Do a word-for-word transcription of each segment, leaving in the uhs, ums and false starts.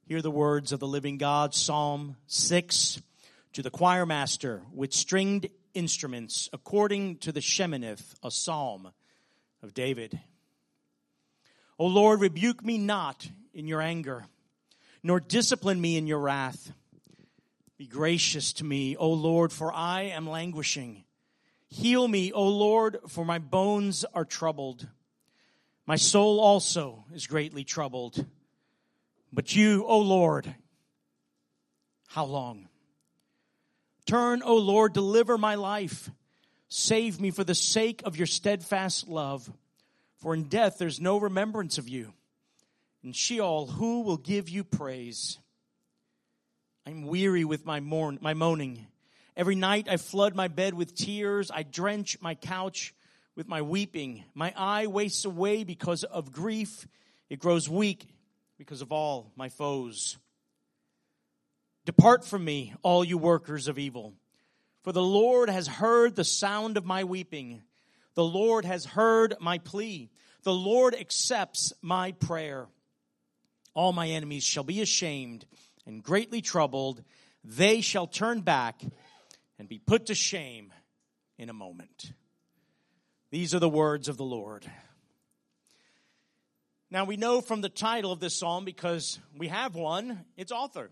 Hear the words of the living God, Psalm six, to the choir master with stringed instruments, according to the Sheminith, a psalm of David. O Lord, rebuke me not in your anger, nor discipline me in your wrath. Be gracious to me, O Lord, for I am languishing. Heal me, O Lord, for my bones are troubled. My soul also is greatly troubled. But you, O Lord, how long? Turn, O Lord, deliver my life. Save me for the sake of your steadfast love. For in death there's no remembrance of you. In Sheol, who will give you praise? I'm weary with my mourn, my moaning. Every night I flood my bed with tears. I drench my couch with my weeping. My eye wastes away because of grief. It grows weak because of all my foes. Depart from me, all you workers of evil. For the Lord has heard the sound of my weeping. The Lord has heard my plea. The Lord accepts my prayer. All my enemies shall be ashamed and greatly troubled. They shall turn back and be put to shame in a moment. These are the words of the Lord. Now we know from the title of this psalm, because we have one, its author.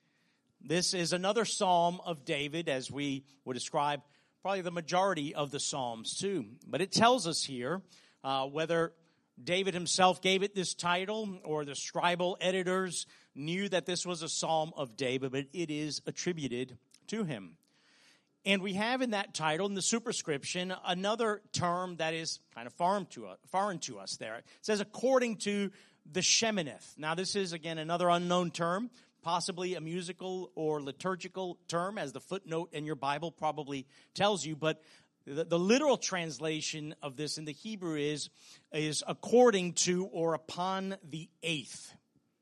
This is another psalm of David, as we would describe probably the majority of the psalms too. But it tells us here uh, whether David himself gave it this title or the scribal editors knew that this was a psalm of David, but it is attributed to him. And we have in that title, in the superscription, another term that is kind of foreign to us, foreign to us there. It says, according to the Sheminith. Now, this is, again, another unknown term, possibly a musical or liturgical term, as the footnote in your Bible probably tells you. But the, the literal translation of this in the Hebrew is, is according to or upon the eighth.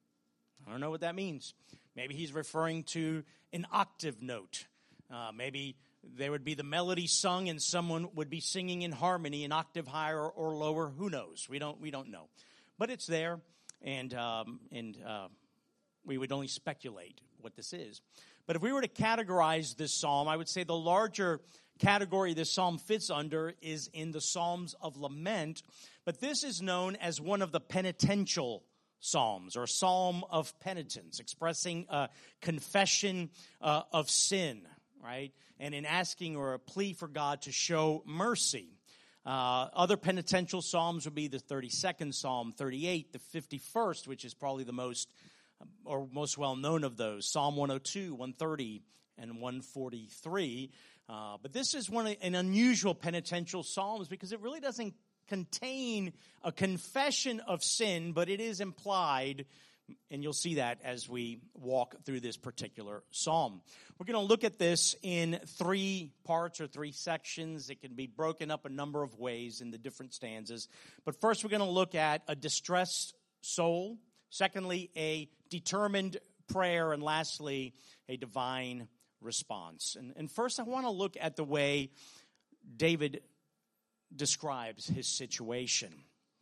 I don't know what that means. Maybe he's referring to an octave note. Uh, maybe there would be the melody sung and someone would be singing in harmony, an octave higher or, or lower. Who knows? We don't we don't know. But it's there, and um, and uh, we would only speculate what this is. But if we were to categorize this psalm, I would say the larger category this psalm fits under is in the Psalms of Lament. But this is known as one of the penitential psalms, or psalm of penitence, expressing a confession uh, of sin, right? And in asking or a plea for God to show mercy. Uh, other penitential psalms would be the thirty-second Psalm, thirty-eight, the fifty-first, which is probably the most or most well known of those. Psalm one oh two, one thirty, and one forty-three. Uh, but this is one an unusual penitential psalms because it really doesn't contain a confession of sin, but it is implied. And you'll see that as we walk through this particular psalm. We're going to look at this in three parts or three sections. It can be broken up a number of ways in the different stanzas. But first, we're going to look at a distressed soul. Secondly, a determined prayer. And lastly, a divine response. And, and first, I want to look at the way David describes his situation.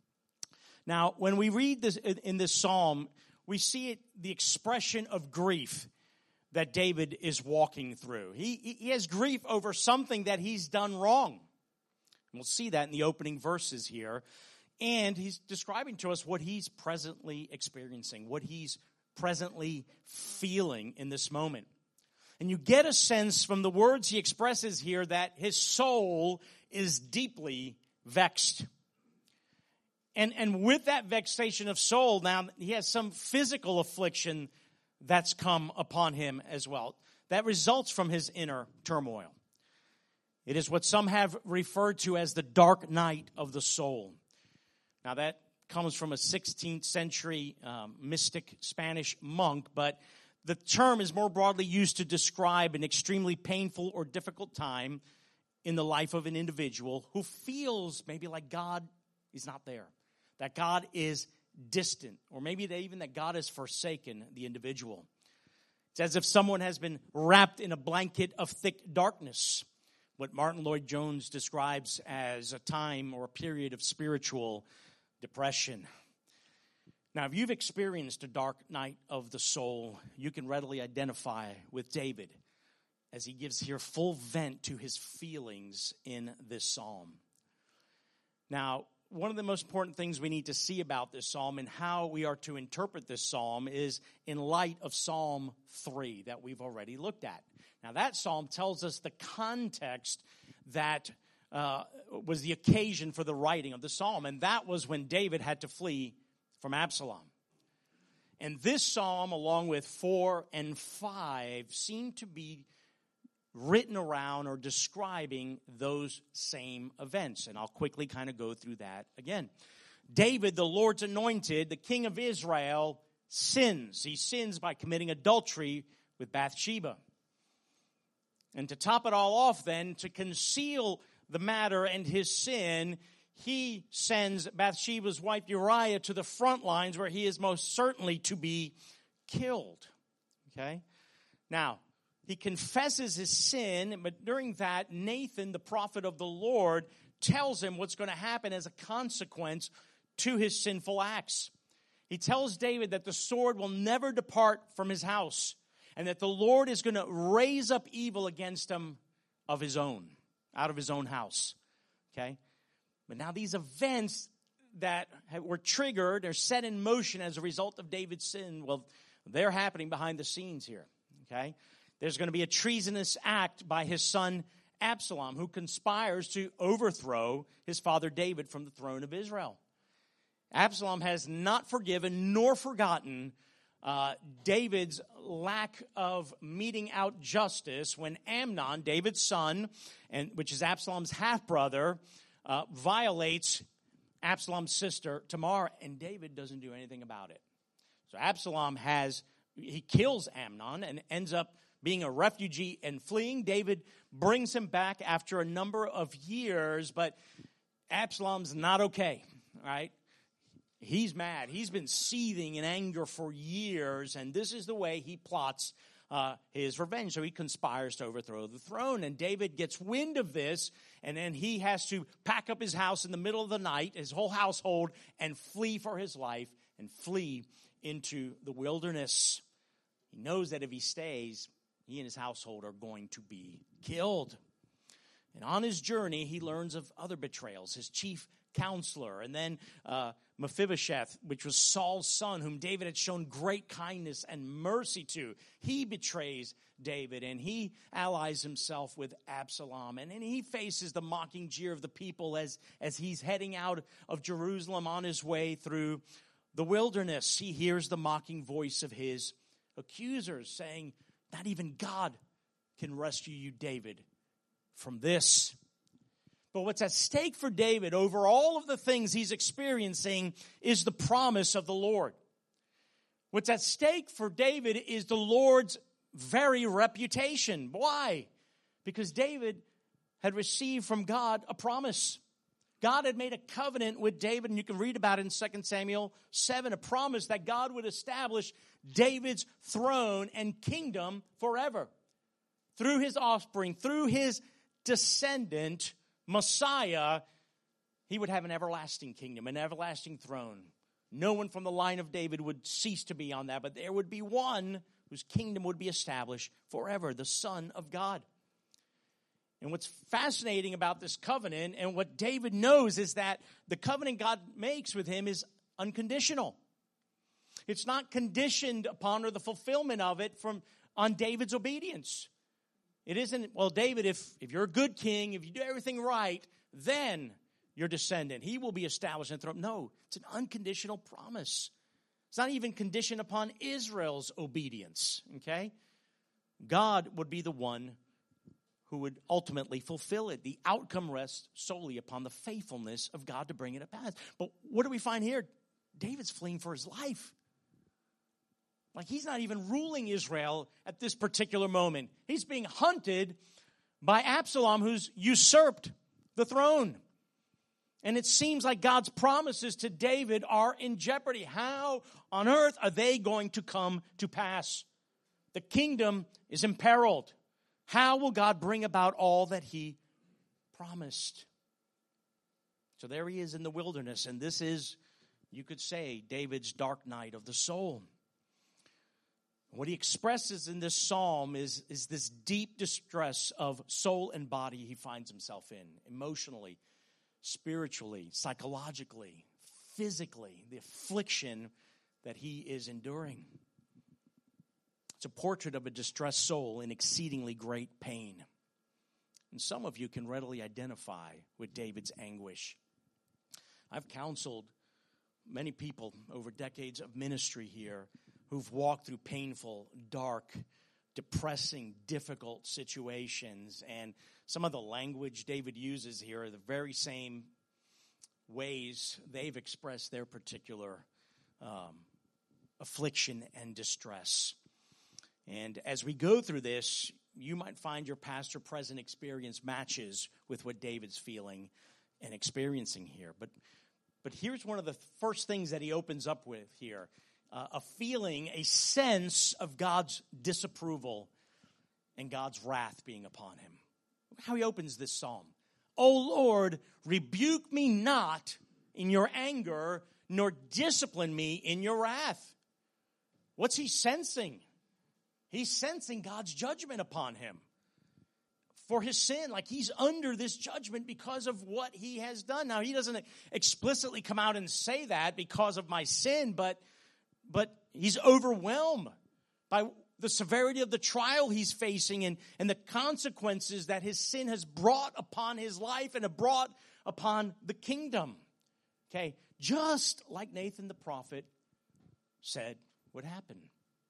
Now, when we read this in this psalm, we see it, the expression of grief that David is walking through. He, he has grief over something that he's done wrong. And we'll see that in the opening verses here. And he's describing to us what he's presently experiencing, what he's presently feeling in this moment. And you get a sense from the words he expresses here that his soul is deeply vexed. And and with that vexation of soul, now he has some physical affliction that's come upon him as well. That results from his inner turmoil. It is what some have referred to as the dark night of the soul. Now that comes from a sixteenth century um, mystic Spanish monk, but the term is more broadly used to describe an extremely painful or difficult time in the life of an individual who feels maybe like God is not there. That God is distant, or maybe that even that God has forsaken the individual. It's as if someone has been wrapped in a blanket of thick darkness, what Martin Lloyd-Jones describes as a time or a period of spiritual depression. Now, if you've experienced a dark night of the soul, you can readily identify with David as he gives here full vent to his feelings in this psalm. Now, one of the most important things we need to see about this psalm and how we are to interpret this psalm is in light of Psalm three that we've already looked at. Now, that psalm tells us the context that uh, was the occasion for the writing of the psalm, and that was when David had to flee from Absalom. And this psalm, along with four and five, seem to be written around or describing those same events. And I'll quickly kind of go through that again. David, the Lord's anointed, the king of Israel, sins. He sins by committing adultery with Bathsheba. And to top it all off then, to conceal the matter and his sin, he sends Bathsheba's wife Uriah to the front lines where he is most certainly to be killed. Okay? Now, he confesses his sin, but during that, Nathan, the prophet of the Lord, tells him what's going to happen as a consequence to his sinful acts. He tells David that the sword will never depart from his house, and that the Lord is going to raise up evil against him of his own, out of his own house. Okay? But now these events that were triggered or set in motion as a result of David's sin, well, they're happening behind the scenes here. Okay? There's going to be a treasonous act by his son Absalom, who conspires to overthrow his father David from the throne of Israel. Absalom has not forgiven nor forgotten uh, David's lack of meting out justice when Amnon, David's son, and which is Absalom's half-brother, uh, violates Absalom's sister Tamar, and David doesn't do anything about it. So Absalom has, he kills Amnon and ends up being a refugee and fleeing. David brings him back after a number of years, but Absalom's not okay, right? He's mad. He's been seething in anger for years, and this is the way he plots uh, his revenge. So he conspires to overthrow the throne, and David gets wind of this, and then he has to pack up his house in the middle of the night, his whole household, and flee for his life and flee into the wilderness. He knows that if he stays, he and his household are going to be killed. And on his journey, he learns of other betrayals. His chief counselor, and then uh, Mephibosheth, which was Saul's son, whom David had shown great kindness and mercy to. He betrays David, and he allies himself with Absalom. And then he faces the mocking jeer of the people as, as he's heading out of Jerusalem on his way through the wilderness. He hears the mocking voice of his accusers saying, "Not even God can rescue you, David, from this." But what's at stake for David over all of the things he's experiencing is the promise of the Lord. What's at stake for David is the Lord's very reputation. Why? Because David had received from God a promise. God had made a covenant with David, and you can read about it in Second Samuel seven, a promise that God would establish David's throne and kingdom forever. Through his offspring, through his descendant, Messiah, he would have an everlasting kingdom, an everlasting throne. No one from the line of David would cease to be on that, but there would be one whose kingdom would be established forever, the Son of God. And what's fascinating about this covenant and what David knows is that the covenant God makes with him is unconditional. It's not conditioned upon or the fulfillment of it from on David's obedience. It isn't, well, David, if, if you're a good king, if you do everything right, then your descendant, he will be established in the throne. No, it's an unconditional promise. It's not even conditioned upon Israel's obedience, okay? God would be the one who would ultimately fulfill it. The outcome rests solely upon the faithfulness of God to bring it to pass. But what do we find here? David's fleeing for his life. Like, he's not even ruling Israel at this particular moment. He's being hunted by Absalom, who's usurped the throne. And it seems like God's promises to David are in jeopardy. How on earth are they going to come to pass? The kingdom is imperiled. How will God bring about all that he promised? So there he is in the wilderness, and this is You could say David's dark night of the soul. What he expresses in this psalm is, is this deep distress of soul and body he finds himself in, emotionally, spiritually, psychologically, physically, the affliction that he is enduring. It's a portrait of a distressed soul in exceedingly great pain. And some of you can readily identify with David's anguish. I've counseled many people over decades of ministry here who've walked through painful, dark, depressing, difficult situations. And some of the language David uses here are the very same ways they've expressed their particular um, affliction and distress. And as we go through this, you might find your past or present experience matches with what David's feeling and experiencing here. But, but here's one of the first things that he opens up with here. Uh, a feeling, a sense of God's disapproval and God's wrath being upon him. Look how he opens this psalm. O Lord, rebuke me not in your anger, nor discipline me in your wrath. What's he sensing? He's sensing God's judgment upon him for his sin. Like he's under this judgment because of what he has done. Now, he doesn't explicitly come out and say that because of my sin, but But he's overwhelmed by the severity of the trial he's facing and, and the consequences that his sin has brought upon his life and have brought upon the kingdom. Okay, just like Nathan the prophet said would happen.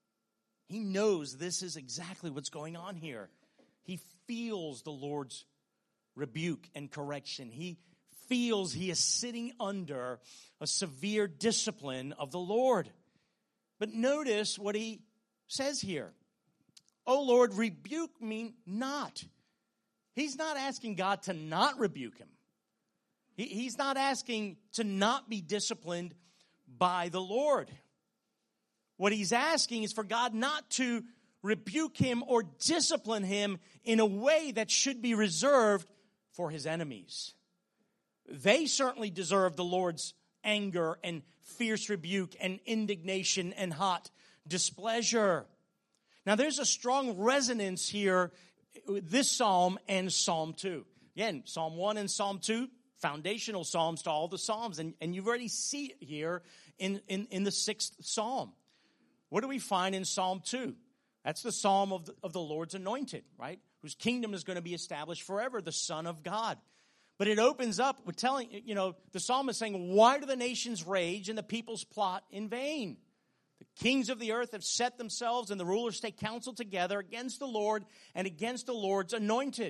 He knows this is exactly what's going on here. He feels the Lord's rebuke and correction. He feels he is sitting under a severe discipline of the Lord. But notice what he says here. O Lord, rebuke me not. He's not asking God to not rebuke him. He, he's not asking to not be disciplined by the Lord. What he's asking is for God not to rebuke him or discipline him in a way that should be reserved for his enemies. They certainly deserve the Lord's anger and fierce rebuke and indignation and hot displeasure. Now there's a strong resonance here with this psalm and Psalm two. Again, Psalm one and Psalm two, foundational psalms to all the psalms. And, and you already see it here in, in, in the sixth psalm. What do we find in Psalm two? That's the psalm of the, of the Lord's anointed, right? Whose kingdom is going to be established forever, the Son of God. But it opens up with telling, you know, the psalm is saying, why do the nations rage and the peoples plot in vain? The kings of the earth have set themselves and the rulers take counsel together against the Lord and against the Lord's anointed.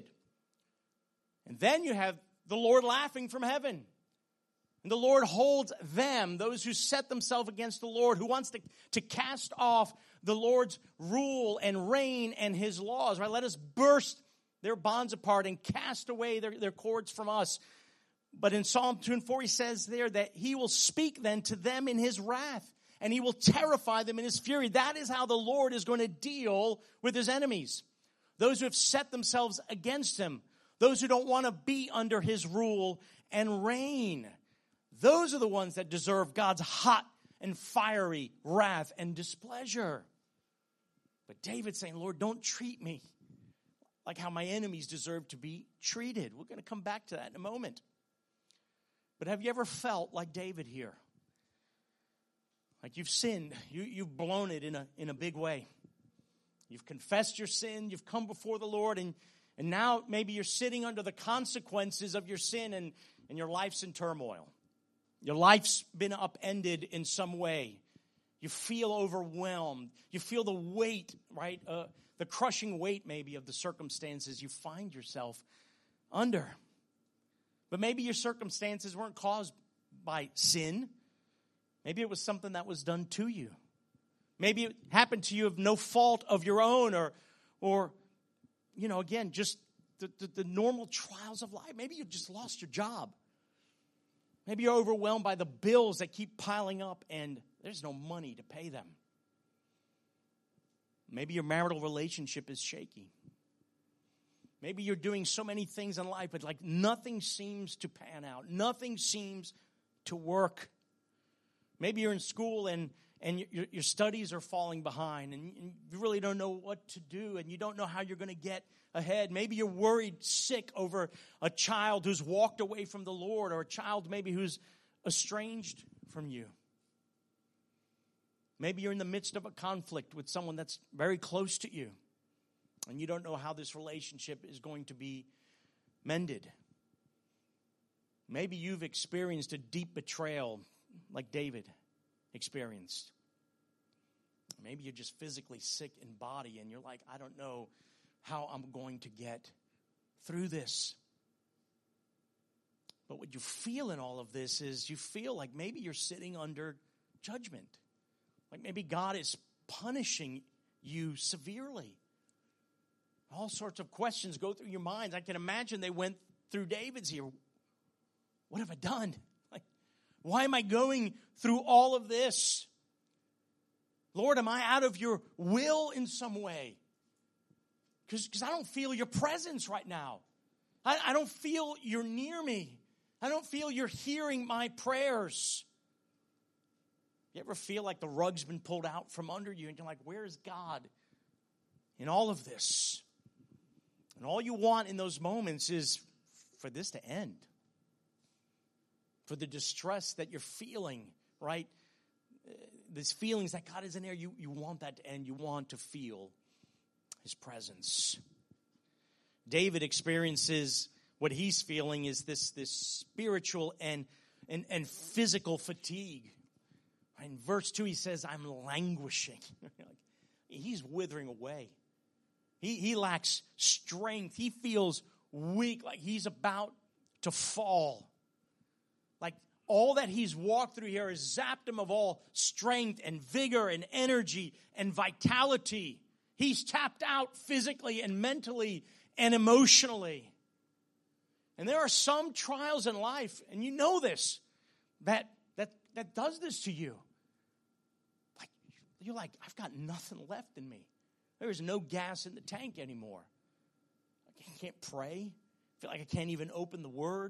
And then you have the Lord laughing from heaven. And the Lord holds them, those who set themselves against the Lord, who wants to, to cast off the Lord's rule and reign and his laws, right? Let us burst their bonds apart and cast away their, their cords from us. But in Psalm two and four, he says there that he will speak then to them in his wrath, and he will terrify them in his fury. That is how the Lord is going to deal with his enemies. Those who have set themselves against him. Those who don't want to be under his rule and reign. Those are the ones that deserve God's hot and fiery wrath and displeasure. But David's saying, Lord, don't treat me like how my enemies deserve to be treated. We're going to come back to that in a moment. But have you ever felt like David here? Like you've sinned. You, you've blown it in a, in a big way. You've confessed your sin. You've come before the Lord. And, and now maybe you're sitting under the consequences of your sin and, and your life's in turmoil. Your life's been upended in some way. You feel overwhelmed. You feel the weight, right? Uh, the crushing weight maybe of the circumstances you find yourself under. But maybe your circumstances weren't caused by sin. Maybe it was something that was done to you. Maybe it happened to you of no fault of your own, or, or you know, again, just the, the, the normal trials of life. Maybe you just lost your job. Maybe you're overwhelmed by the bills that keep piling up and there's no money to pay them. Maybe your marital relationship is shaky. Maybe you're doing so many things in life, but like nothing seems to pan out. Nothing seems to work. Maybe you're in school and, and your, your studies are falling behind and you really don't know what to do and you don't know how you're going to get ahead. Maybe you're worried sick over a child who's walked away from the Lord, or a child maybe who's estranged from you. Maybe you're in the midst of a conflict with someone that's very close to you and you don't know how this relationship is going to be mended. Maybe you've experienced a deep betrayal like David experienced. Maybe you're just physically sick in body and you're like, I don't know how I'm going to get through this. But what you feel in all of this is you feel like maybe you're sitting under judgment. Like maybe God is punishing you severely. All sorts of questions go through your minds. I can imagine they went through David's here. What have I done? Like, why am I going through all of this? Lord, am I out of your will in some way? Because I don't feel your presence right now. I, I don't feel you're near me. I don't feel you're hearing my prayers. You ever feel like the rug's been pulled out from under you and you're like, where is God in all of this? And all you want in those moments is for this to end. For the distress that you're feeling, right? These feelings that God is in there, you, you want that to end. You want to feel his presence. David experiences what he's feeling is this, this spiritual and, and, and physical fatigue. In verse two, he says, I'm languishing. He's withering away. He, he lacks strength. He feels weak, like he's about to fall. Like all that he's walked through here has zapped him of all strength and vigor and energy and vitality. He's tapped out physically and mentally and emotionally. And there are some trials in life, and you know this, that that that does this to you. Like you're like, I've got nothing left in me. There is no gas in the tank anymore. I can't pray. I feel like I can't even open the Word.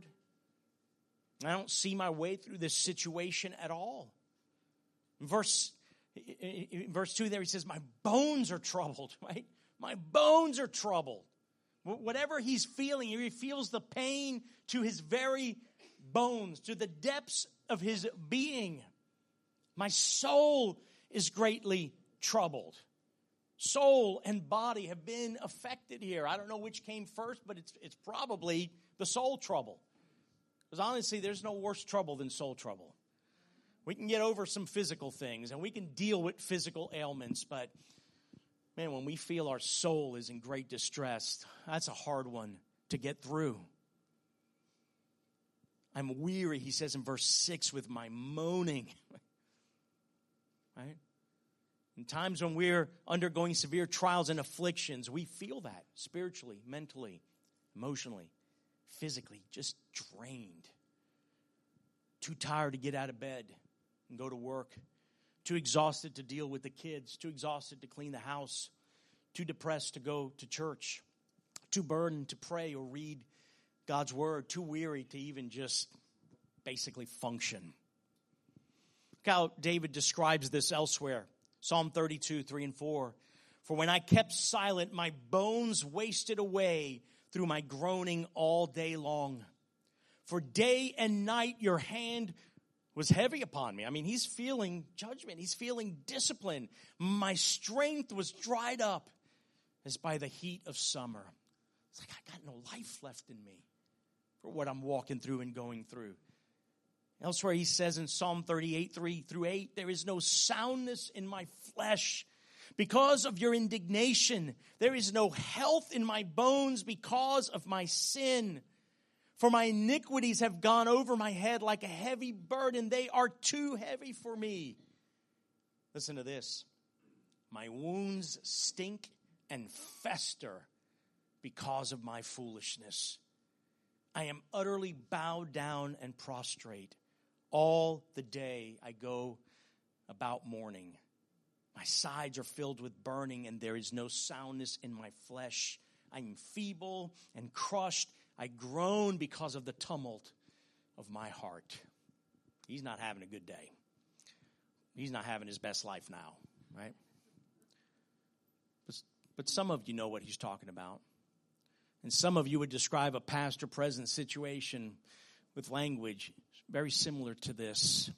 I don't see my way through this situation at all. In verse, in verse two there, he says, my bones are troubled, right? My bones are troubled. Whatever he's feeling, he feels the pain to his very bones, to the depths of his being. My soul is greatly troubled. Soul and body have been affected here. I don't know which came first, but it's, it's probably the soul trouble. Because honestly, there's no worse trouble than soul trouble. We can get over some physical things, and we can deal with physical ailments, but man, when we feel our soul is in great distress, that's a hard one to get through. I'm weary, he says in verse six, with my moaning. Right? In times when we're undergoing severe trials and afflictions, we feel that spiritually, mentally, emotionally, physically, just drained. Too tired to get out of bed and go to work. Too exhausted to deal with the kids. Too exhausted to clean the house. Too depressed to go to church. Too burdened to pray or read God's word. Too weary to even just basically function. Look how David describes this elsewhere. Psalm thirty-two, three and four. For when I kept silent, my bones wasted away through my groaning all day long. For day and night your hand was heavy upon me. I mean, he's feeling judgment. He's feeling discipline. My strength was dried up as by the heat of summer. It's like I got no life left in me for what I'm walking through and going through. Elsewhere he says in Psalm thirty-eight, three through eight, there is no soundness in my flesh because of your indignation. There is no health in my bones because of my sin. For my iniquities have gone over my head like a heavy burden. They are too heavy for me. Listen to this. My wounds stink and fester because of my foolishness. I am utterly bowed down and prostrate. All the day I go about mourning. My sides are filled with burning, and there is no soundness in my flesh. I am feeble and crushed. I groan because of the tumult of my heart. He's not having a good day. he's not having his best life now, right? But, but some of you know what he's talking about. And some of you would describe a past or present situation with language very similar to this.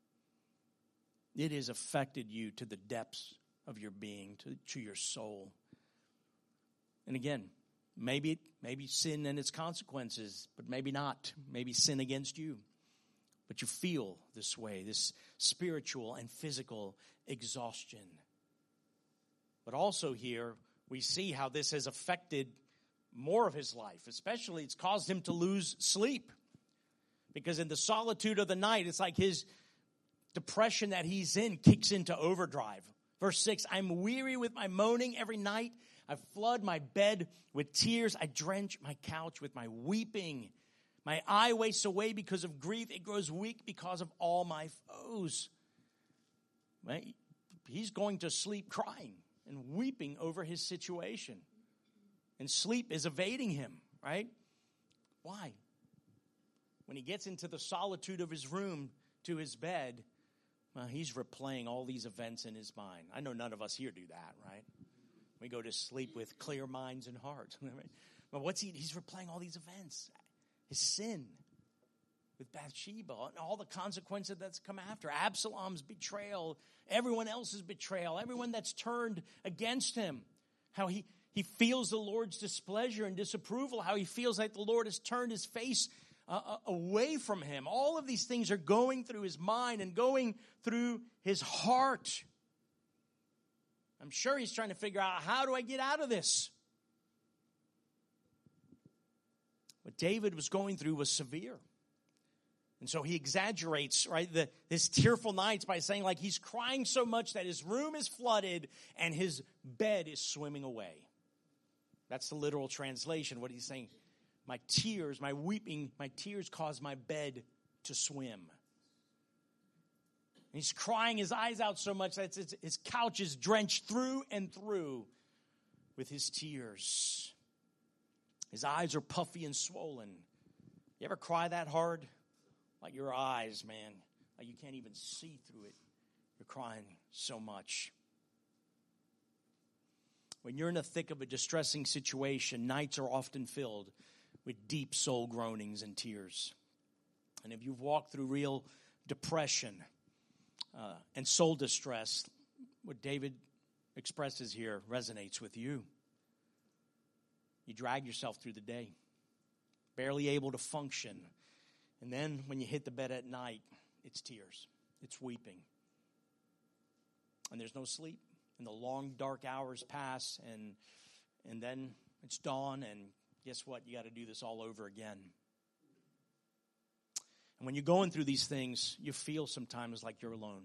It has affected you to the depths of your being, to, to your soul. And again, maybe maybe sin and its consequences, but maybe not. Maybe sin against you. But you feel this way, this spiritual and physical exhaustion. But also here, we see how this has affected more of his life. Especially, it's caused him to lose sleep. Because in the solitude of the night, it's like his depression that he's in kicks into overdrive. Verse six, I'm weary with my moaning every night. I flood my bed with tears. I drench my couch with my weeping. My eye wastes away because of grief. It grows weak because of all my foes. Right? He's going to sleep crying and weeping over his situation. And sleep is evading him, right? Why? When he gets into the solitude of his room to his bed, well, he's replaying all these events in his mind. I know none of us here do that, right? We go to sleep with clear minds and hearts. But what's he? He's replaying all these events. His sin with Bathsheba and all the consequences that's come after. Absalom's betrayal, everyone else's betrayal, everyone that's turned against him. How he, he feels the Lord's displeasure and disapproval. How he feels like the Lord has turned his face uh, away from him. All of these things are going through his mind and going through his heart. I'm sure he's trying to figure out, how do I get out of this? What David was going through was severe. And so he exaggerates, right, the, his tearful nights by saying, like, he's crying so much that his room is flooded and his bed is swimming away. That's the literal translation. What he's saying, my tears, my weeping, my tears cause my bed to swim. And he's crying his eyes out so much that his, his couch is drenched through and through with his tears. His eyes are puffy and swollen. You ever cry that hard? Like your eyes, man. Like you can't even see through it. You're crying so much. When you're in the thick of a distressing situation, nights are often filled with deep soul groanings and tears. And if you've walked through real depression uh, and soul distress, what David expresses here resonates with you. You drag yourself through the day, barely able to function. And then when you hit the bed at night, it's tears. It's weeping. And there's no sleep. And the long, dark hours pass. And, and then it's dawn. And guess what? You got to do this all over again. And when you're going through these things, you feel sometimes like you're alone.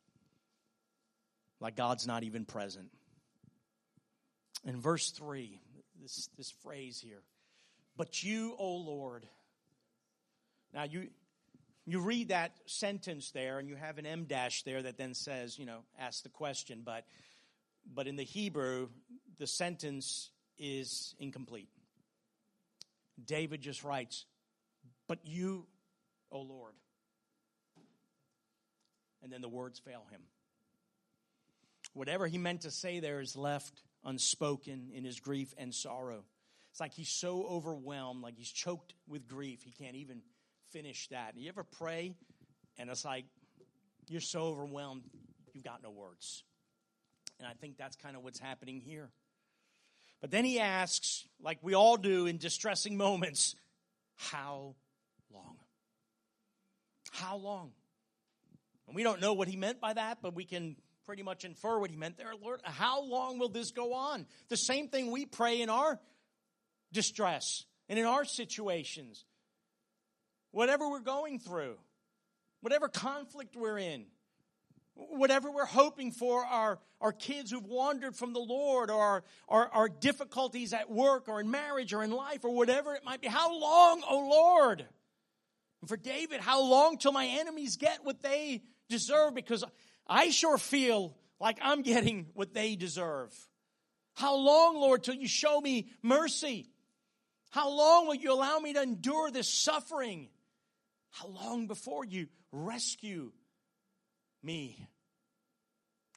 Like God's not even present. In verse three, this, this phrase here, but you, O Lord. Now, you you read that sentence there, and you have an em dash there that then says, you know, ask the question. But, but in the Hebrew, the sentence is incomplete. David just writes, but you, O Lord. And then the words fail him. Whatever he meant to say there is left unspoken in his grief and sorrow. It's like he's so overwhelmed, like he's choked with grief, he can't even finish that. You ever pray and it's like you're so overwhelmed you've got no words? And I think that's kind of what's happening here. But then he asks, like we all do in distressing moments, how long? How long? And we don't know what he meant by that, but we can pretty much infer what he meant there. Lord, how long will this go on? The same thing we pray in our distress and in our situations. Whatever we're going through, whatever conflict we're in, whatever we're hoping for our, our kids who've wandered from the Lord, or our, our, our difficulties at work or in marriage or in life or whatever it might be. How long, O Lord? And for David, how long till my enemies get what they deserve? Because I sure feel like I'm getting what they deserve. How long, Lord, till you show me mercy? How long will you allow me to endure this suffering? How long before you rescue me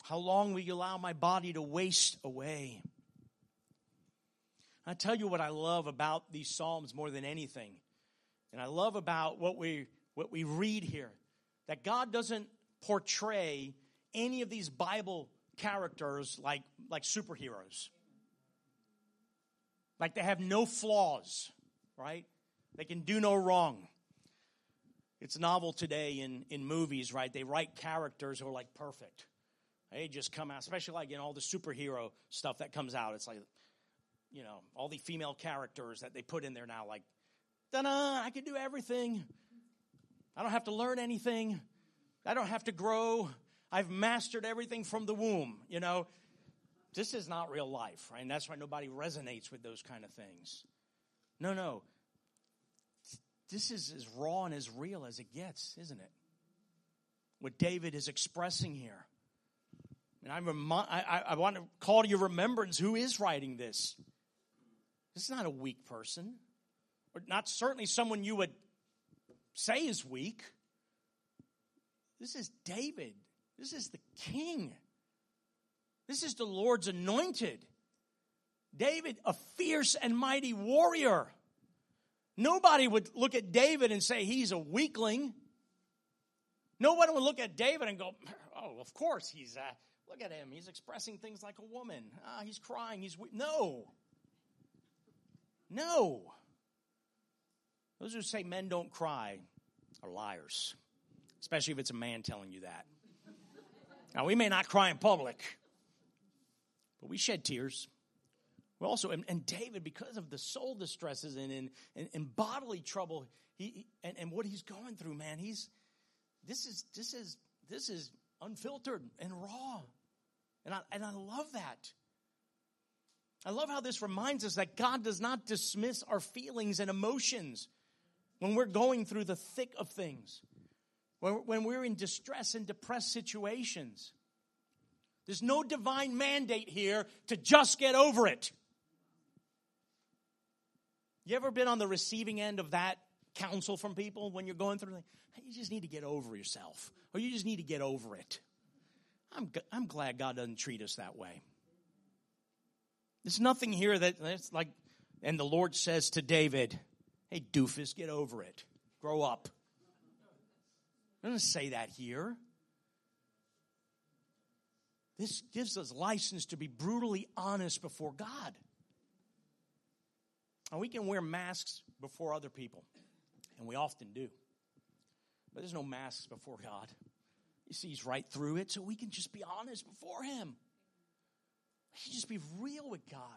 How long will you allow my body to waste away? I tell you what I love about these Psalms more than anything. And I love about what we what we read here. That God doesn't portray any of these Bible characters like, like superheroes. Like they have no flaws, right? They can do no wrong. It's novel today in, in movies, right? They write characters who are like perfect. They just come out, especially like in all the superhero stuff that comes out. It's like, you know, all the female characters that they put in there now, like, da-da, I can do everything. I don't have to learn anything. I don't have to grow. I've mastered everything from the womb, you know. This is not real life, right? And that's why nobody resonates with those kind of things. No, no. This is as raw and as real as it gets, isn't it? What David is expressing here. And I, remind, I, I want to call to your remembrance who is writing this. This is not a weak person. Or not certainly someone you would say is weak. This is David. This is the king. This is the Lord's anointed. David, a fierce and mighty warrior. Nobody would look at David and say he's a weakling. No one would look at David and go, oh, of course he's, uh, look at him. He's expressing things like a woman. Ah, he's crying. He's weak. No. No. Those who say men don't cry are liars. Especially if it's a man telling you that. Now, we may not cry in public, but we shed tears. We also, and, and David, because of the soul distresses and, and, and, and bodily trouble, he, he and, and what he's going through, man, he's this is this is this is unfiltered and raw, and I and I love that. I love how this reminds us that God does not dismiss our feelings and emotions when we're going through the thick of things, when, when we're in distress and depressed situations. There's no divine mandate here to just get over it. You ever been on the receiving end of that counsel from people when you're going through, like, hey, you just need to get over yourself, or you just need to get over it? I'm I'm glad God doesn't treat us that way. There's nothing here that, that's like, and the Lord says to David, hey, doofus, get over it. Grow up. It doesn't say that here. This gives us license to be brutally honest before God. And we can wear masks before other people, and we often do. But there's no masks before God. He sees right through it, so we can just be honest before him. We can just be real with God.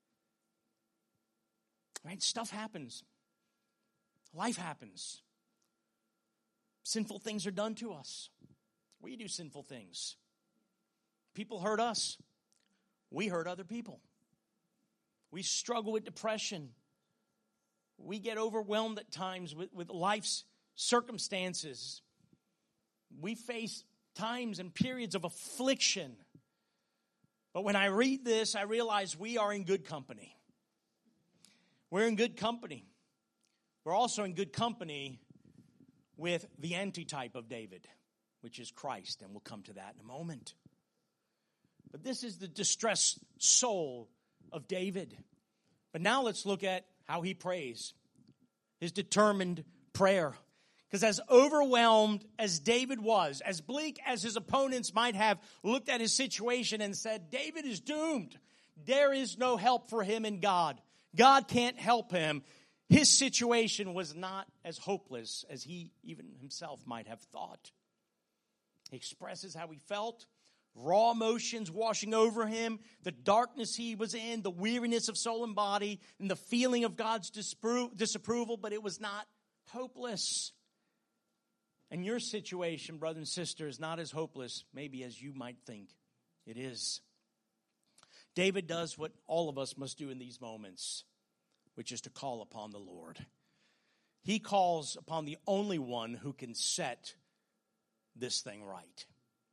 Right? Stuff happens. Life happens. Sinful things are done to us. We do sinful things. People hurt us. We hurt other people. We struggle with depression. We get overwhelmed at times with, with life's circumstances. We face times and periods of affliction. But when I read this, I realize we are in good company. We're in good company. We're also in good company with the antitype of David, which is Christ, and we'll come to that in a moment. But this is the distressed soul of David. But now let's look at how he prays, his determined prayer. Because as overwhelmed as David was, as bleak as his opponents might have looked at his situation and said, David is doomed. There is no help for him in God. God can't help him. His situation was not as hopeless as he even himself might have thought. He expresses how he felt, raw emotions washing over him, the darkness he was in, the weariness of soul and body, and the feeling of God's dispro- disapproval, but it was not hopeless. And your situation, brother and sister, is not as hopeless maybe as you might think it is. David does what all of us must do in these moments, which is to call upon the Lord. He calls upon the only one who can set this thing right.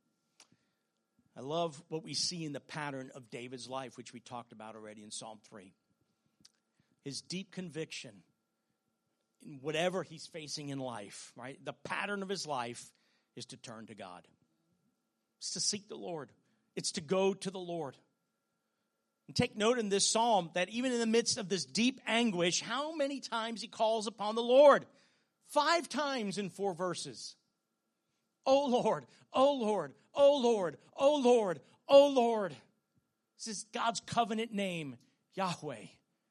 I love what we see in the pattern of David's life, which we talked about already in Psalm three. His deep conviction in whatever he's facing in life, right? The pattern of his life is to turn to God. It's to seek the Lord. It's to go to the Lord. And take note in this psalm that even in the midst of this deep anguish, how many times he calls upon the Lord? Five times in four verses. Oh Lord, oh Lord, oh Lord, oh Lord, oh Lord. This is God's covenant name, Yahweh.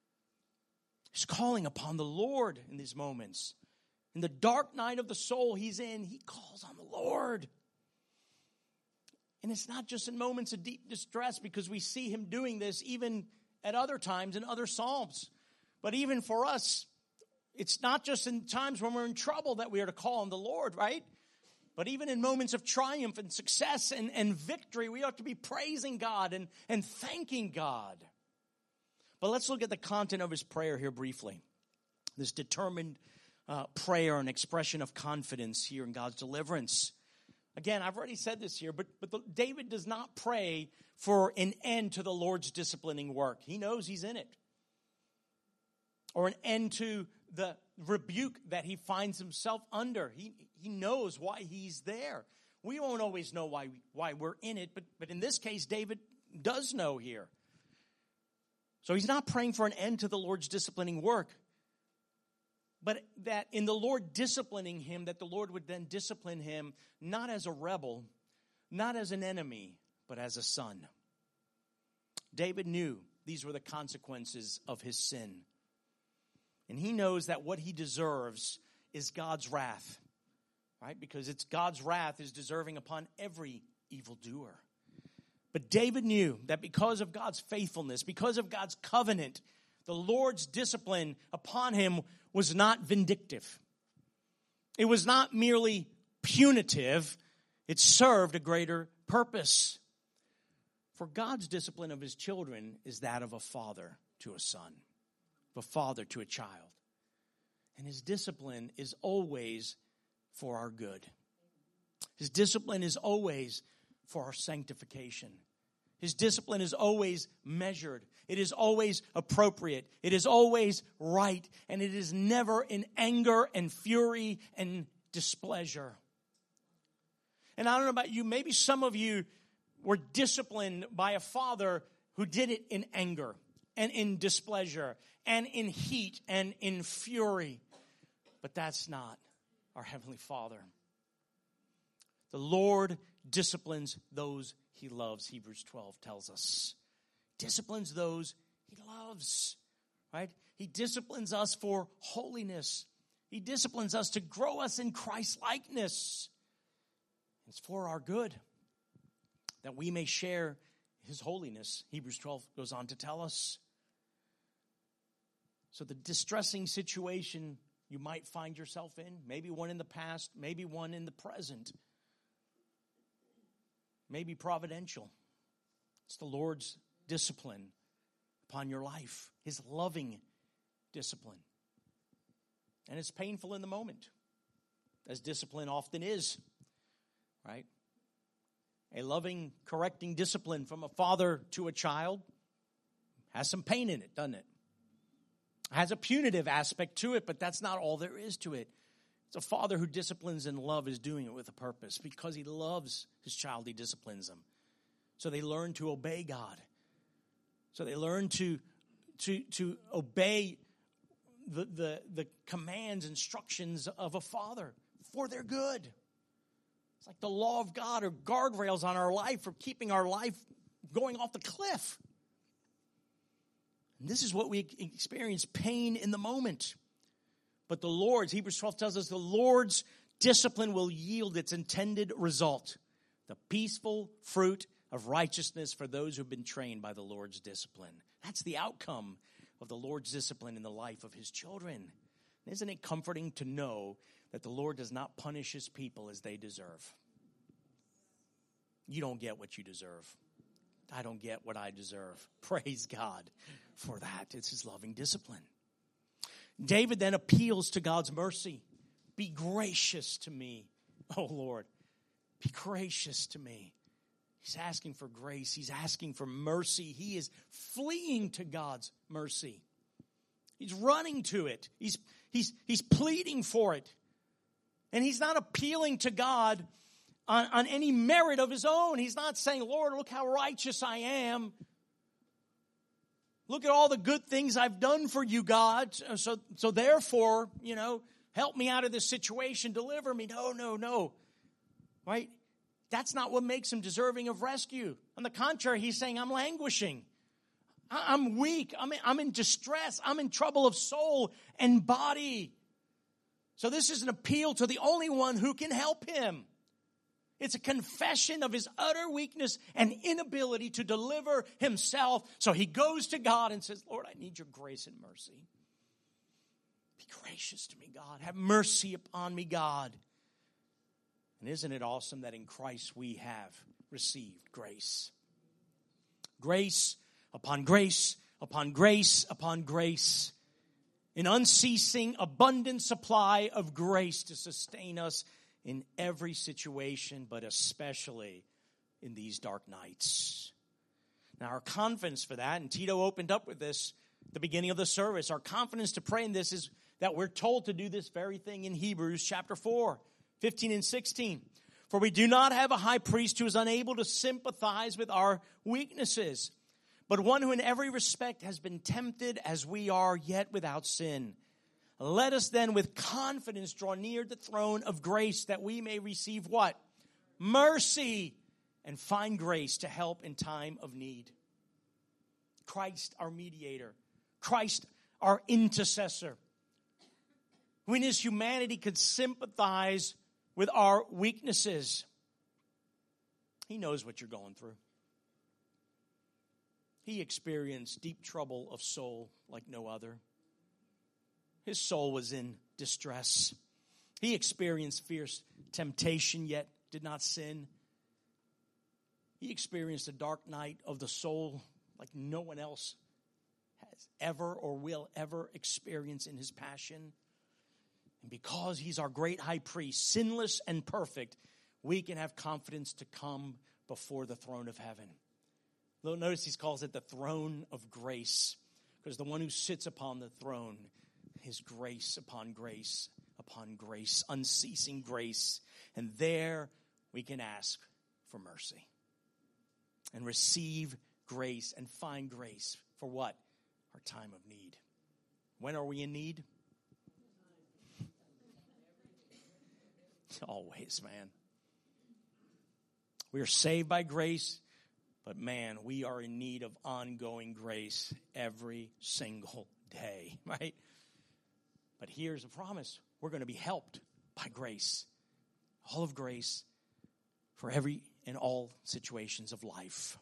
He's calling upon the Lord in these moments. In the dark night of the soul he's in, he calls on the Lord. And it's not just in moments of deep distress, because we see him doing this even at other times in other psalms. But even for us, it's not just in times when we're in trouble that we are to call on the Lord, right? But even in moments of triumph and success and, and victory, we ought to be praising God and, and thanking God. But let's look at the content of his prayer here briefly. This determined uh, prayer and expression of confidence here in God's deliverance. Again, I've already said this here, but, but the, David does not pray for an end to the Lord's disciplining work. He knows he's in it. Or an end to the rebuke that he finds himself under. He, he knows why he's there. We won't always know why, why we're in it, but, but in this case, David does know here. So he's not praying for an end to the Lord's disciplining work, but that in the Lord disciplining him, that the Lord would then discipline him not as a rebel, not as an enemy, but as a son. David knew these were the consequences of his sin. And he knows that what he deserves is God's wrath, right? Because it's God's wrath is deserving upon every evildoer. But David knew that because of God's faithfulness, because of God's covenant, the Lord's discipline upon him was not vindictive. It was not merely punitive. It served a greater purpose. For God's discipline of his children is that of a father to a son, of a father to a child. And his discipline is always for our good. His discipline is always for our sanctification. His discipline is always measured. It is always appropriate. It is always right. And it is never in anger and fury and displeasure. And I don't know about you, maybe some of you were disciplined by a father who did it in anger and in displeasure and in heat and in fury. But that's not our Heavenly Father. The Lord disciplines those he loves, Hebrews twelve tells us. Disciplines those he loves, right? He disciplines us for holiness. He disciplines us to grow us in Christ-likeness. It's for our good, that we may share his holiness, Hebrews twelve goes on to tell us. So the distressing situation you might find yourself in, maybe one in the past, maybe one in the present, maybe providential. It's the Lord's discipline upon your life, his loving discipline. And it's painful in the moment, as discipline often is, right? A loving, correcting discipline from a father to a child has some pain in it, doesn't it? Has a punitive aspect to it, but that's not all there is to it. It's a father who disciplines in love is doing it with a purpose. Because he loves his child, he disciplines them. So they learn to obey God. So they learn to, to, to obey the, the, the commands, instructions of a father for their good. It's like the law of God or guardrails on our life for keeping our life going off the cliff. And this is what we experience, pain in the moment. But the Lord's, Hebrews twelve tells us, the Lord's discipline will yield its intended result, the peaceful fruit of righteousness for those who have been trained by the Lord's discipline. That's the outcome of the Lord's discipline in the life of his children. And isn't it comforting to know that the Lord does not punish his people as they deserve? You don't get what you deserve. I don't get what I deserve. Praise God for that. It's his loving discipline. David then appeals to God's mercy. Be gracious to me, oh Lord. Be gracious to me. He's asking for grace. He's asking for mercy. He is fleeing to God's mercy. He's running to it. He's, he's, he's pleading for it. And he's not appealing to God on, on any merit of his own. He's not saying, Lord, look how righteous I am. Look at all the good things I've done for you, God. So, so therefore, you know, help me out of this situation. Deliver me. No, no, no. Right? That's not what makes him deserving of rescue. On the contrary, he's saying, I'm languishing. I'm weak. I'm in, I'm in distress. I'm in trouble of soul and body. So this is an appeal to the only one who can help him. It's a confession of his utter weakness and inability to deliver himself. So he goes to God and says, Lord, I need your grace and mercy. Be gracious to me, God. Have mercy upon me, God. And isn't it awesome that in Christ we have received grace? Grace upon grace upon grace upon grace. An unceasing, abundant supply of grace to sustain us in every situation, but especially in these dark nights. Now, our confidence for that, and Tito opened up with this at the beginning of the service, our confidence to pray in this is that we're told to do this very thing in Hebrews chapter four, fifteen and sixteen. For we do not have a high priest who is unable to sympathize with our weaknesses, but one who in every respect has been tempted as we are, yet without sin. Let us then with confidence draw near the throne of grace that we may receive what? Mercy and find grace to help in time of need. Christ our mediator. Christ our intercessor. Who in his humanity could sympathize with our weaknesses. He knows what you're going through. He experienced deep trouble of soul like no other. His soul was in distress. He experienced fierce temptation, yet did not sin. He experienced a dark night of the soul like no one else has ever or will ever experience in his passion. And because he's our great high priest, sinless and perfect, we can have confidence to come before the throne of heaven. Notice he calls it the throne of grace, because the one who sits upon the throne, his grace upon grace upon grace, unceasing grace. And there we can ask for mercy and receive grace and find grace for what? Our time of need. When are we in need? Always, man. We are saved by grace, but man, we are in need of ongoing grace every single day, right? But here's a promise. We're going to be helped by grace. All of grace for every and all situations of life.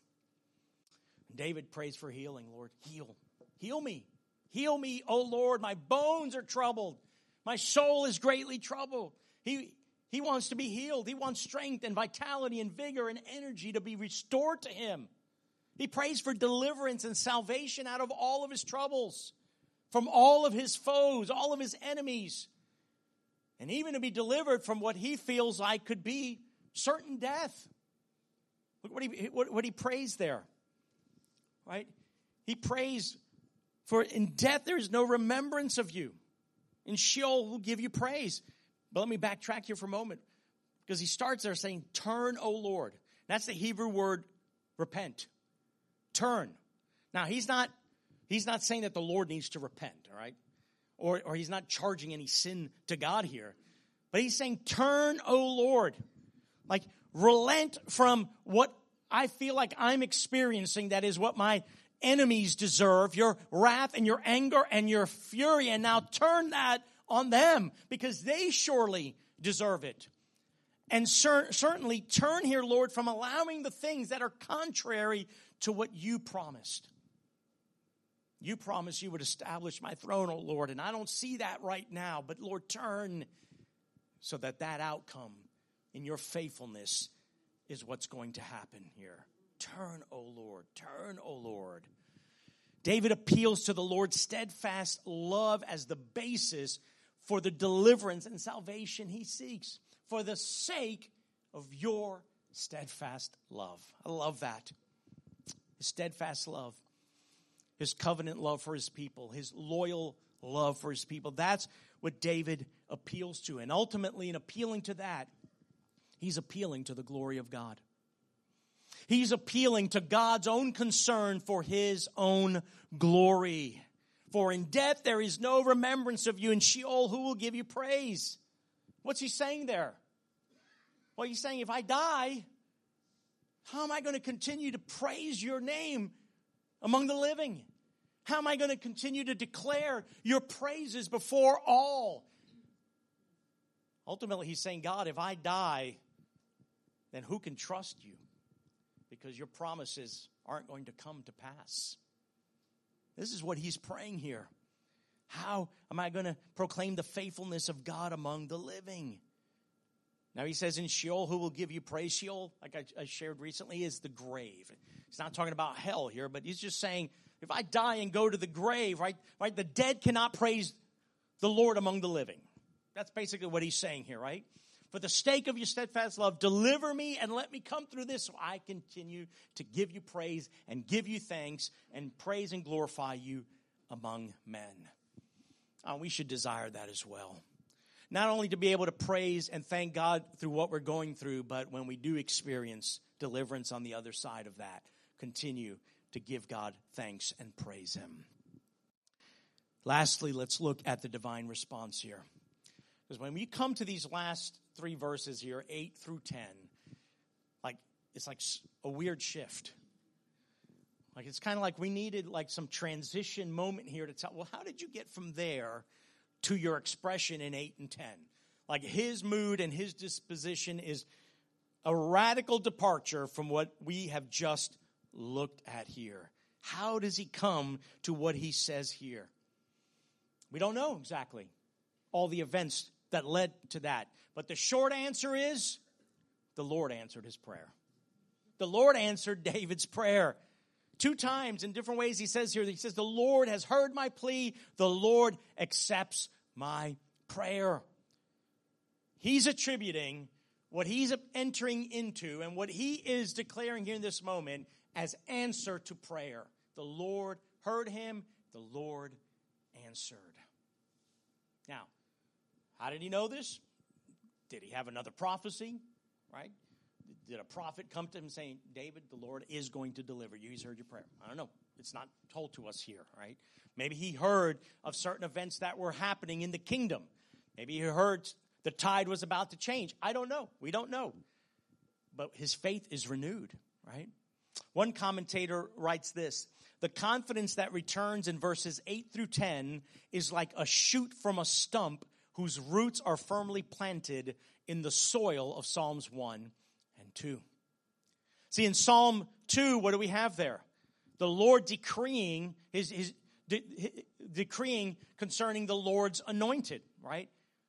David prays for healing. Lord, heal. Heal me. Heal me, O Lord. My bones are troubled. My soul is greatly troubled. He, he wants to be healed. He wants strength and vitality and vigor and energy to be restored to him. He prays for deliverance and salvation out of all of his troubles, from all of his foes, all of his enemies, and even to be delivered from what he feels like could be certain death. Look what he, what, what he prays there, right? He prays for in death there is no remembrance of you. In Sheol will give you praise. But let me backtrack here for a moment, because he starts there saying, turn, O Lord. That's the Hebrew word repent. Turn. Now, he's not he's not saying that the Lord needs to repent, all right? Or, or he's not charging any sin to God here. But he's saying, turn, O Lord. Like, relent from what I feel like I'm experiencing, that is what my enemies deserve, your wrath and your anger and your fury, and now turn that on them, because they surely deserve it. And cer- certainly turn here, Lord, from allowing the things that are contrary to what you promised. You promised you would establish my throne, O Lord, and I don't see that right now. But Lord, turn so that that outcome in your faithfulness is what's going to happen here. Turn, O Lord, turn, O Lord. David appeals to the Lord's steadfast love as the basis for the deliverance and salvation he seeks, for the sake of your steadfast love. I love that. His steadfast love, his covenant love for his people, his loyal love for his people. That's what David appeals to. And ultimately, in appealing to that, He's appealing to the glory of God. He's appealing to God's own concern for his own glory. For in death there is no remembrance of you. In Sheol, who will give you praise? What's he saying there? Well, he's saying, if I die, how am I going to continue to praise your name among the living? How am I going to continue to declare your praises before all? Ultimately, he's saying, God, if I die, then who can trust you? Because your promises aren't going to come to pass. This is what he's praying here. How am I going to proclaim the faithfulness of God among the living? Now he says in Sheol, who will give you praise? Sheol, like I, I shared recently, is the grave. He's not talking about hell here, but he's just saying, if I die and go to the grave, right, right, the dead cannot praise the Lord among the living. That's basically what he's saying here, right? For the sake of your steadfast love, deliver me and let me come through this so I continue to give you praise and give you thanks and praise and glorify you among men. Oh, we should desire that as well. Not only to be able to praise and thank God through what we're going through, but when we do experience deliverance on the other side of that, continue to give God thanks and praise him. Lastly, let's look at the divine response here. Because when we come to these last three verses here, eight through ten, like it's like a weird shift. Like it's kind of like we needed like some transition moment here to tell, well, how did you get from there to your expression in eight and ten? Like his mood and his disposition is a radical departure from what we have just looked at here. How does he come to what he says here? We don't know exactly all the events that led to that. But the short answer is the Lord answered his prayer. The Lord answered David's prayer. Two times in different ways he says here, he says, the Lord has heard my plea. The Lord accepts my prayer. He's attributing what he's entering into and what he is declaring here in this moment as answer to prayer. The Lord heard him. The Lord answered. Now, how did he know this? Did he have another prophecy? Right? Did a prophet come to him saying, David, the Lord is going to deliver you. He's heard your prayer. I don't know. It's not told to us here, right? Maybe he heard of certain events that were happening in the kingdom. Maybe he heard the tide was about to change. I don't know. We don't know. But his faith is renewed, right? One commentator writes this: the confidence that returns in verses eight through ten is like a shoot from a stump whose roots are firmly planted in the soil of Psalms one and two. See, in Psalm two, what do we have there? The Lord decreeing his, his, de, his decreeing concerning the Lord's anointed, right?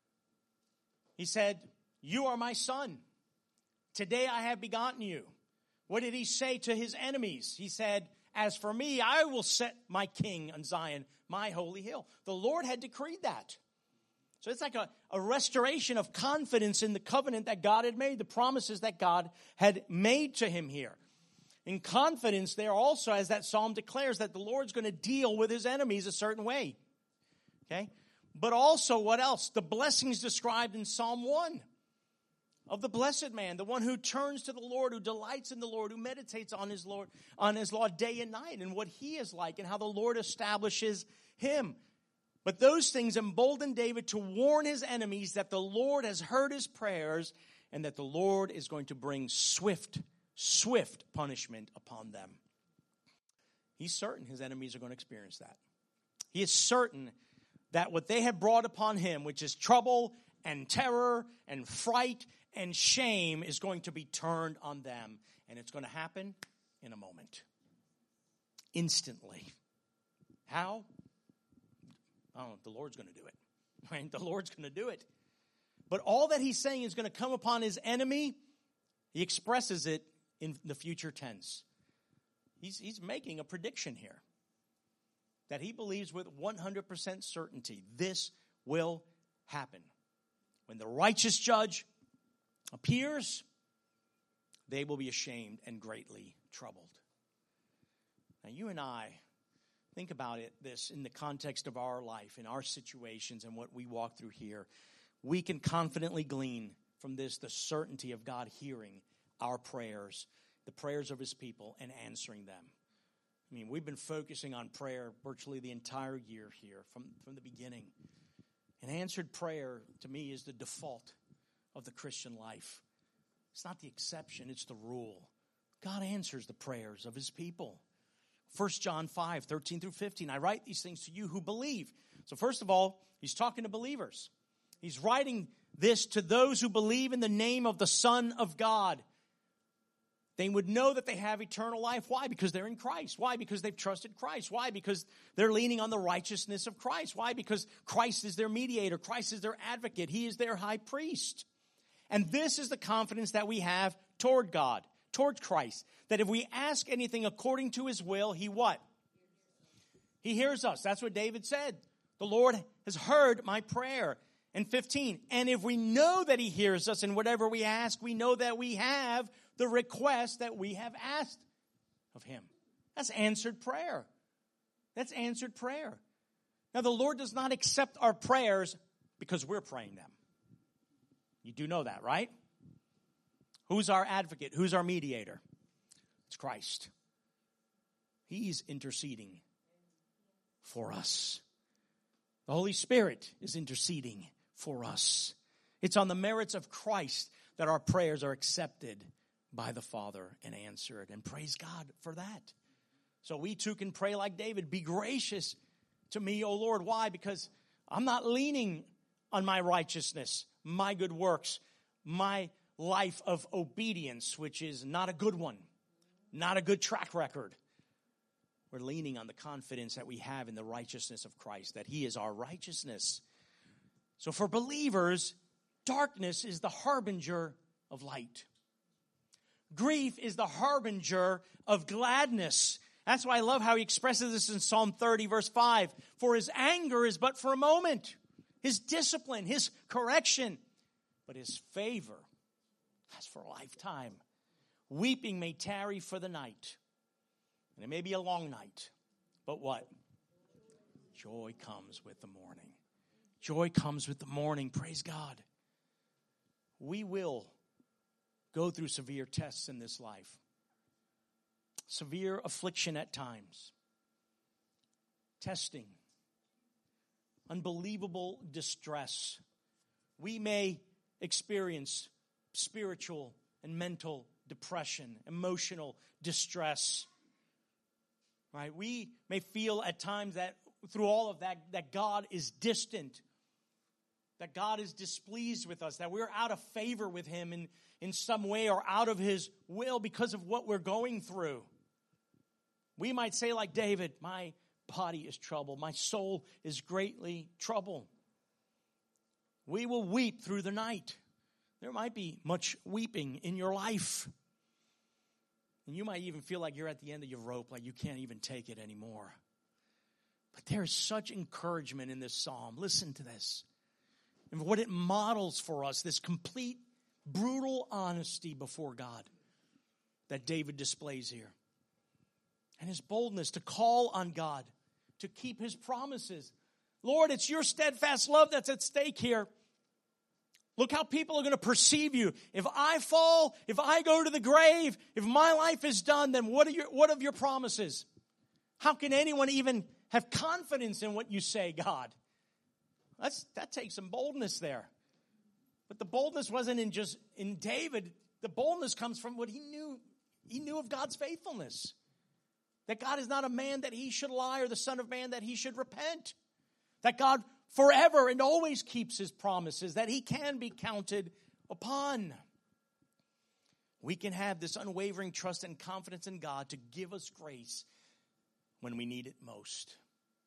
He said, you are my son. Today I have begotten you. What did he say to his enemies? He said, as for me, I will set my king on Zion, my holy hill. The Lord had decreed that. So it's like a, a restoration of confidence in the covenant that God had made, the promises that God had made to him here. In confidence there also, as that psalm declares, that the Lord's going to deal with his enemies a certain way. Okay? But also, what else? The blessings described in Psalm one of the blessed man, the one who turns to the Lord, who delights in the Lord, who meditates on his Lord, on his law day and night, and what he is like and how the Lord establishes him. But those things emboldened David to warn his enemies that the Lord has heard his prayers and that the Lord is going to bring swift, swift punishment upon them. He's certain his enemies are going to experience that. He is certain that what they have brought upon him, which is trouble and terror and fright and shame, is going to be turned on them. And it's going to happen in a moment. Instantly. How? Oh, the Lord's going to do it. Right? The Lord's going to do it. But all that he's saying is going to come upon his enemy, he expresses it in the future tense. He's, he's making a prediction here that he believes with one hundred percent certainty this will happen. When the righteous judge appears, they will be ashamed and greatly troubled. Now, you and I, think about it, this in the context of our life, in our situations, and what we walk through here. We can confidently glean from this the certainty of God hearing our prayers, the prayers of his people, and answering them. I mean, we've been focusing on prayer virtually the entire year here from, from the beginning. And answered prayer, to me, is the default of the Christian life. It's not the exception, it's the rule. God answers the prayers of his people. First John five, thirteen through fifteen, I write these things to you who believe. So first of all, he's talking to believers. He's writing this to those who believe in the name of the Son of God. They would know that they have eternal life. Why? Because they're in Christ. Why? Because they've trusted Christ. Why? Because they're leaning on the righteousness of Christ. Why? Because Christ is their mediator. Christ is their advocate. He is their high priest. And this is the confidence that we have toward God, toward Christ, that if we ask anything according to his will, he what? He hears us. That's what David said. The Lord has heard my prayer. And fifteen, and if we know that he hears us in whatever we ask, we know that we have the request that we have asked of him. That's answered prayer. That's answered prayer. Now, the Lord does not accept our prayers because we're praying them. You do know that, right? Who's our advocate? Who's our mediator? It's Christ. He's interceding for us. The Holy Spirit is interceding for us. It's on the merits of Christ that our prayers are accepted by the Father and answered. And praise God for that. So we too can pray like David. Be gracious to me, O Lord. Why? Because I'm not leaning on my righteousness, my good works, my life of obedience, which is not a good one, not a good track record. We're leaning on the confidence that we have in the righteousness of Christ, that he is our righteousness. So for believers, darkness is the harbinger of light. Grief is the harbinger of gladness. That's why I love how he expresses this in Psalm thirty, verse five. For his anger is but for a moment. His discipline, his correction. But his favor lasts for a lifetime. Weeping may tarry for the night. And it may be a long night. But what? Joy comes with the morning. Joy comes with the morning. Praise God. We will go through severe tests in this life. Severe affliction at times. Testing. Unbelievable distress. We may experience spiritual and mental depression, emotional distress. Right? We may feel at times that through all of that, that God is distant, that God is displeased with us, that we're out of favor with him in, in some way or out of his will because of what we're going through. We might say like David, my body is troubled, my soul is greatly troubled. We will weep through the night. There might be much weeping in your life. And you might even feel like you're at the end of your rope, like you can't even take it anymore. But there is such encouragement in this psalm. Listen to this. And what it models for us, this complete, brutal honesty before God that David displays here. And his boldness to call on God, to keep his promises. Lord, it's your steadfast love that's at stake here. Look how people are going to perceive you. If I fall, if I go to the grave, if my life is done, then what are your, what of your promises? How can anyone even have confidence in what you say, God? That's, that takes some boldness there. But the boldness wasn't in just in David. The boldness comes from what he knew. He knew of God's faithfulness. That God is not a man that he should lie, or the son of man that he should repent. That God forever and always keeps his promises, that he can be counted upon. We can have this unwavering trust and confidence in God to give us grace when we need it most.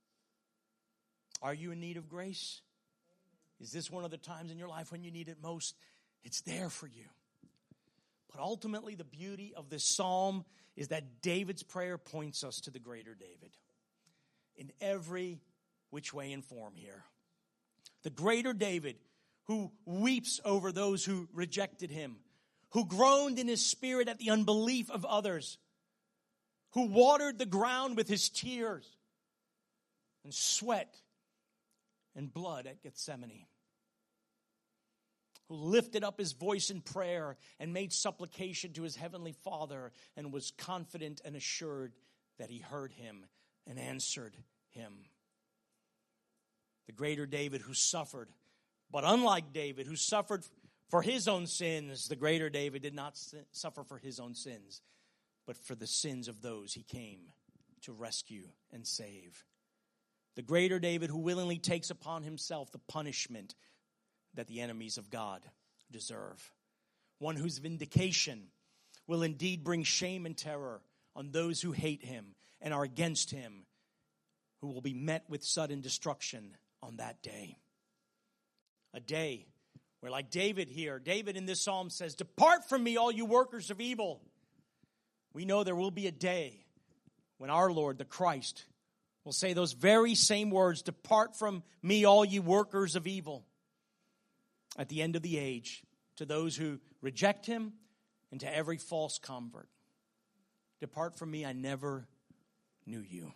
Are you in need of grace? Is this one of the times in your life when you need it most? It's there for you. But ultimately, the beauty of this psalm is that David's prayer points us to the greater David in every which way and form here. The greater David who weeps over those who rejected him, who groaned in his spirit at the unbelief of others, who watered the ground with his tears and sweat and blood at Gethsemane. who lifted up his voice in prayer and made supplication to his heavenly Father and was confident and assured that he heard him and answered him. The greater David who suffered, but unlike David who suffered for his own sins, the greater David did not suffer for his own sins, but for the sins of those he came to rescue and save. The greater David who willingly takes upon himself the punishment that the enemies of God deserve. One whose vindication will indeed bring shame and terror on those who hate him and are against him, who will be met with sudden destruction on that day. A day where, like David here, David in this psalm says, "Depart from me, all you workers of evil." We know there will be a day when our Lord, the Christ, will say those very same words, "Depart from me, all you workers of evil," at the end of the age, to those who reject him and to every false convert. "Depart from me, I never knew you."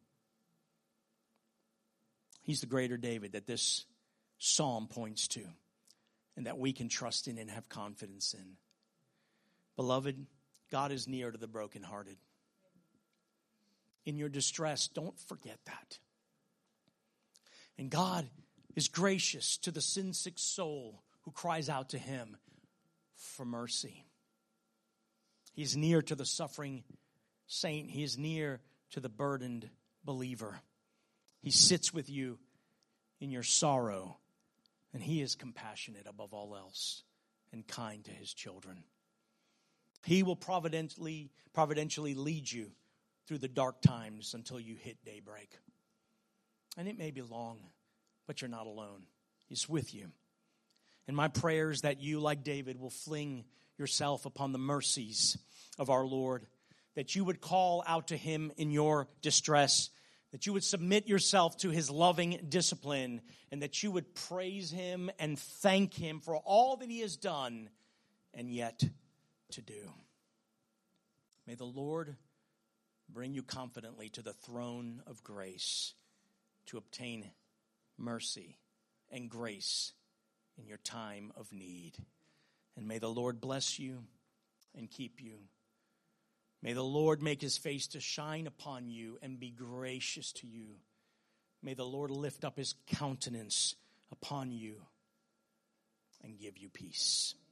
He's the greater David that this psalm points to and that we can trust in and have confidence in. Beloved, God is near to the brokenhearted. In your distress, don't forget that. And God is gracious to the sin-sick soul who cries out to him for mercy. He is near to the suffering saint. He is near to the burdened believer. He sits with you in your sorrow, and he is compassionate above all else and kind to his children. He will providentially, providentially lead you through the dark times until you hit daybreak. And it may be long, but you're not alone. He's with you. And my prayer is that you, like David, will fling yourself upon the mercies of our Lord, that you would call out to him in your distress, that you would submit yourself to his loving discipline, and that you would praise him and thank him for all that he has done and yet to do. May the Lord bring you confidently to the throne of grace to obtain mercy and grace in your time of need. And may the Lord bless you and keep you. May the Lord make his face to shine upon you and be gracious to you. May the Lord lift up his countenance upon you and give you peace.